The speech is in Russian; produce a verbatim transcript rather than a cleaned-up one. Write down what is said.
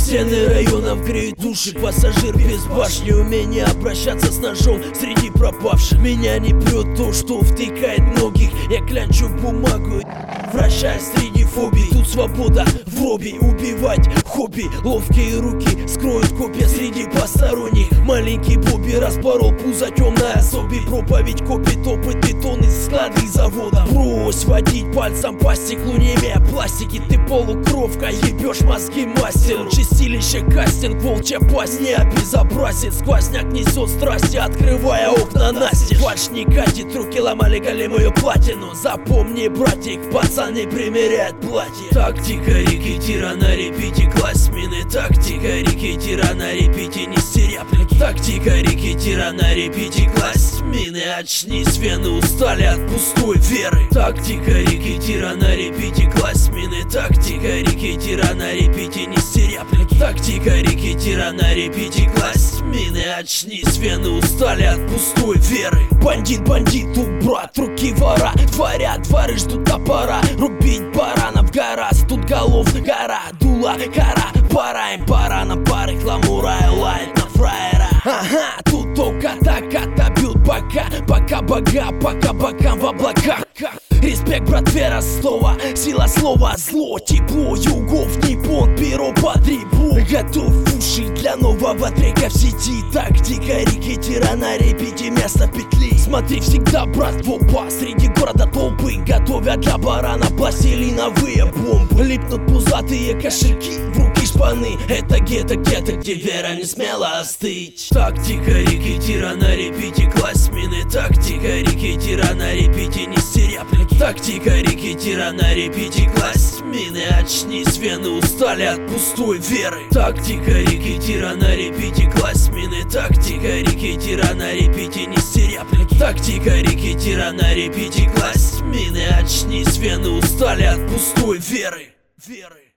Стены районов греют души, пассажир без башни, умение обращаться с ножом среди пропавших. Меня не прет то, что втыкает многих. Я клянчу бумагу, вращаясь среди фобий. Тут свобода в робе, убивать хобби. Ловкие руки скроют копья среди посторонних. Маленький Бобби распорол пузо темной особи. Проповедь копит опыт, бетон из склада и завода. Брось водить пальцем по стеклу, не имея пластики. Ты полукровка, ебешь мозги мастеру. Чистилище кастинг, волчья пасть не обезобразит. Сквозняк несет страсти, открывая окна настежь. Фальшь не катит, руки ломали голимую платину. Запомни, братик, пацаны примеряют платье. Тактика рекетира на репите, класть мины. Тактика рекетира на репите, нести реплики. Тактика рекетира на репите, класть мины. Очнись, вены устали от пустой веры. Тактика рекетира на репите, класть мины. Тактика рекетира на репите, нести реплики. Тактика рекетира на репите, класть мины. Очнись, вены устали от пустой веры. Бандит бандиту, брат, руки вора. Творят, дворы ждут топора. Рубить баранов гораст, тут голов гора. Дула кора, пора им пора на пары. Кламура и лает на фраера. Ага, тут только так отобьют бока. Пока бога, пока бокам в облаках. Респект, братве, Ростова, сила слова, зло, тепло, югов, Непон, перо под ребро. Готов уши для нового трека в сети. Тактика рекетира на репите, место петли. Смотри всегда, брат, в оба, среди города толпы. Готовят для барана пластилиновые бомбы. Липнут пузатые кошельки, в руки шпаны. Это гетто, гетто, где вера не смела остыть. Тактика рекетира на репите, класть мины. Тактика рекетира на репите, нести реплики. Тактика рекетира на репите, класть мины. Очнись, вены устали от пустой веры. Тактика рекетира на репите, класть мины. Тактика рекетира на репите, нести реплики. Тактика рекетира на репите, класть мины. Очнись, вены устали от пустой веры. Веры.